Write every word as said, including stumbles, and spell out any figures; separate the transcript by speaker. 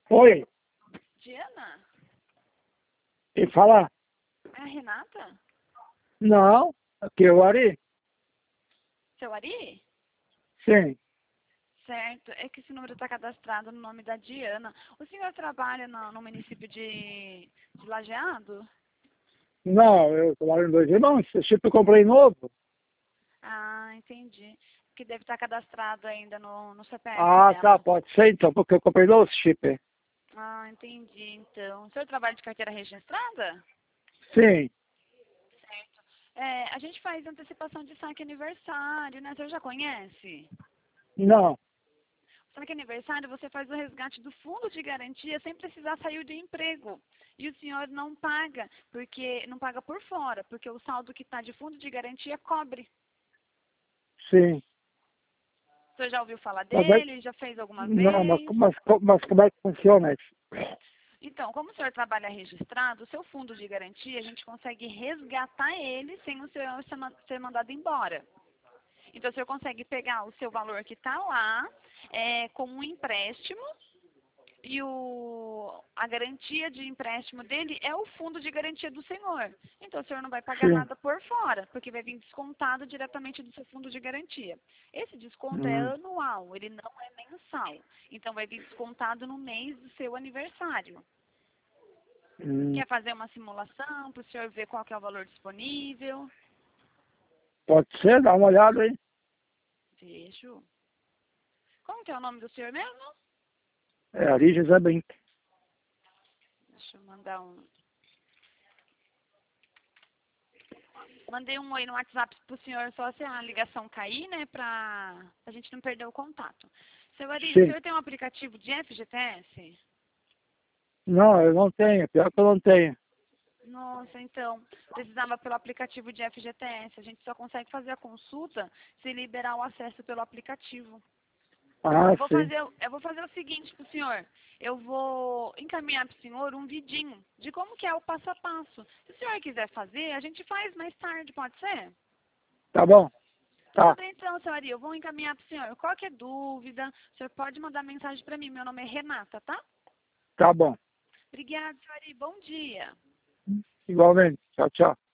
Speaker 1: Oi,
Speaker 2: Diana?
Speaker 1: e fala,
Speaker 2: É a Renata?
Speaker 1: não, aqui é o Ari?
Speaker 2: Seu Ari?
Speaker 1: Sim,
Speaker 2: Certo, é que esse número está cadastrado no nome da Diana. O senhor trabalha no, no município de, de Lajeado?
Speaker 1: não, eu trabalho em dois irmãos, esse chip eu comprei novo.
Speaker 2: Ah, entendi. Que deve estar cadastrado ainda no, no C P F
Speaker 1: Ah, tá,
Speaker 2: dela.
Speaker 1: pode ser então, porque eu comprei novo esse chip.
Speaker 2: Ah, entendi, então. O senhor trabalha de carteira registrada?
Speaker 1: Sim,
Speaker 2: É, a gente faz antecipação de saque aniversário, né? O senhor já conhece?
Speaker 1: não,
Speaker 2: Saque aniversário, você faz o resgate do fundo de garantia sem precisar sair do emprego. E o senhor não paga, porque não paga por fora, porque o saldo que está de fundo de garantia cobre.
Speaker 1: sim.
Speaker 2: O senhor já ouviu falar
Speaker 1: Mas, é-
Speaker 2: dele? Já fez alguma
Speaker 1: não, mas,
Speaker 2: vez?
Speaker 1: mas, mas como é que funciona isso?
Speaker 2: Então, como o senhor trabalha registrado, o seu fundo de garantia, a gente consegue resgatar ele sem o senhor ser ma- ser mandado embora. Então, o senhor consegue pegar o seu valor que está lá, é, com um empréstimo, e o, a garantia de empréstimo dele é o fundo de garantia do senhor. Então, o senhor não vai pagar
Speaker 1: Sim.
Speaker 2: nada por fora, porque vai vir descontado diretamente do seu fundo de garantia. Esse desconto é
Speaker 1: Hum,
Speaker 2: anual, ele não é mensal. Então, vai vir descontado no mês do seu aniversário.
Speaker 1: hum,
Speaker 2: Quer fazer uma simulação para o senhor ver qual que é o valor disponível?
Speaker 1: pode ser, dá uma olhada aí.
Speaker 2: Vejo. Como que é o nome do senhor mesmo?
Speaker 1: É Ari José Brink.
Speaker 2: Deixa eu mandar um. Mandei um oi no WhatsApp pro senhor só se a ligação cair, né? Pra a gente não perder o contato. Seu Ari, o
Speaker 1: Sim.
Speaker 2: senhor tem um aplicativo de F G T S?
Speaker 1: Não, eu não tenho, pior que eu não tenho.
Speaker 2: Nossa, então, precisava pelo aplicativo de F G T S. A gente só consegue fazer a consulta se liberar o acesso pelo aplicativo.
Speaker 1: Ah,
Speaker 2: Eu vou
Speaker 1: sim,
Speaker 2: fazer, eu vou fazer o seguinte pro senhor. Eu vou encaminhar pro senhor um vidinho de como que é o passo a passo. Se o senhor quiser fazer, a gente faz mais tarde, pode ser?
Speaker 1: tá bom,
Speaker 2: Tudo
Speaker 1: tá,
Speaker 2: bem então, senhor Ari. Eu vou encaminhar pro senhor. Qualquer dúvida, o senhor pode mandar mensagem para mim. Meu nome é Renata, tá?
Speaker 1: tá bom.
Speaker 2: Obrigada, senhor Ari. Bom dia.
Speaker 1: Igualmente, tchau, tchau.